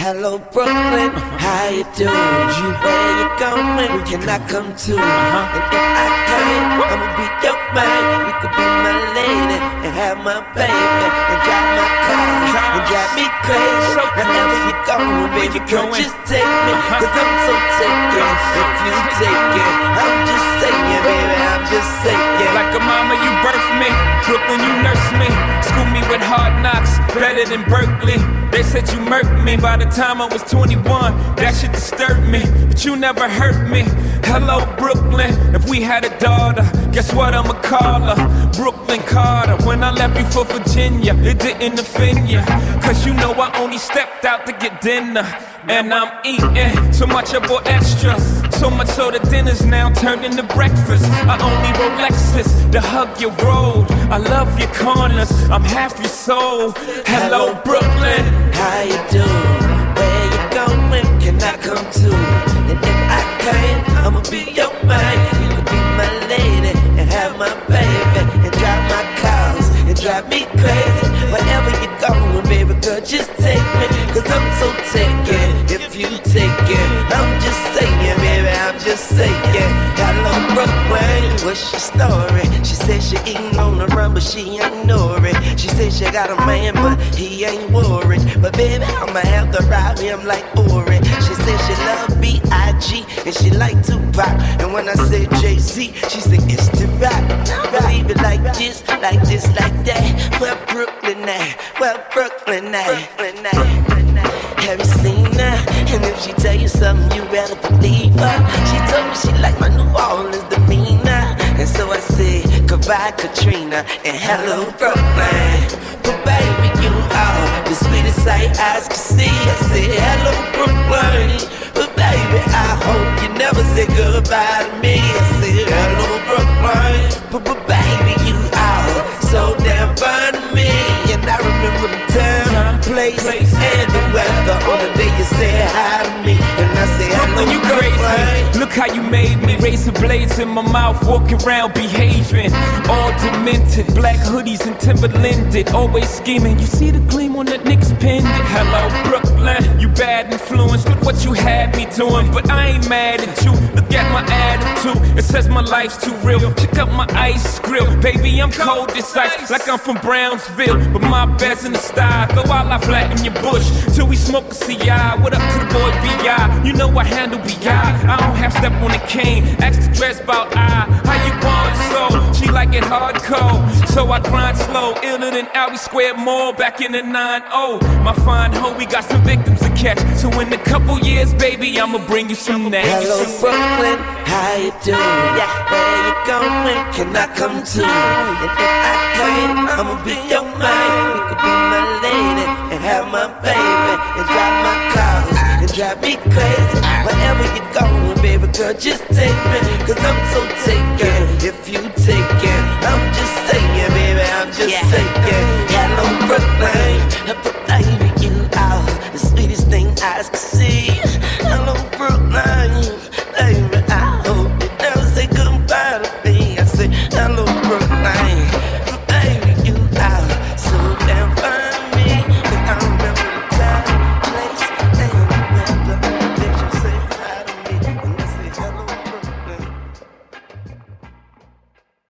Hello Brooklyn, how you doing? Where you going? Can I come too? And if I can, I'ma be your man. You could be my lady and have my baby and drive my car and drive me crazy. Wherever you going, baby girl, just take me, cause I'm so taken. If you take it, I'm just saying, baby, I'm just saying. Like a mama, you birthed me, Brooklyn, you nursed me, school me with hard knocks, better than Berkeley. They said you murked me by the time I was 21. That shit disturbed me, but you never hurt me. Hello, Brooklyn. If we had a daughter, guess what I'ma call her? Brooklyn Carter. When I left you for Virginia, it didn't offend ya, cause you know I only stepped out to get dinner. And I'm eating so much I bought extra, so much so the dinner's now turned into breakfast. I only Rolexes to hug your road. I love your corners, I'm half your soul. Hello, Brooklyn. How you doing? Where you going? Can I come too? And if I can, I'ma be your man. You could be my lady and have my baby and drive my cars and drive me crazy. Wherever you going, baby girl, just take me, cause I'm so taken. If you take it, I'm just saying, baby, I'm just saying. Hello Brooklyn, what's your story? She said she eating on the run, but she ain't know it. She said she got a man, but he ain't worried. But baby, I'ma have to ride him like Ori. She said she love B.I.G. and she like Tupac. And when I said Jay-Z, she said it's the rap. Believe it like this, like this, like that. Where Brooklyn at? Where Brooklyn at? Brooklyn at? Have you seen her? And if she tell you something, you better believe her. She told me she like my New Orleans demeanor. And so I said, goodbye Katrina and hello Brooklyn. But baby, you are the sweetest sight eyes can see. I said, hello Brooklyn. But baby, I hope you never say goodbye to me. I said, hello Brooklyn. But baby, you are so damn fine to me. And I remember the time, place, and the weather on the day you said hi to me. And I said, hello you crazy. Look how you made me. Razor blades in my mouth, walking around behaving all demented. Black hoodies and Timberlanded, always scheming. You see the gleam on that Knicks pendant. Hello Brooklyn, you bad influence. Look what you had me doing, but I ain't mad at you. Look at my attitude, it says my life's too real. Pick up my ice grill, baby, I'm cold as ice, like I'm from Brownsville. But my bed's in the style, go out like flatten your bush till we smoke a CI. What up to the boy B.I.? You know I handle B.I. I don't have step on the cane. Ask the dress about I. How you going so? She like it hardcore, so I grind slow. Iller than Albee Square Mall back in the 9-0. My fine hoe, we got some victims to catch. So in a couple years, baby, I'ma bring you some next. Hello Brooklyn, how you doing? Where you going? Can I come too? And if I can, I'ma be your man. You could be my lady and have my baby and drive my cars and drive me crazy. Wherever you going, baby girl, just take me, cause I'm so taken. If you take it, I'm just saying, baby, I'm just saying. Hello Brooklyn.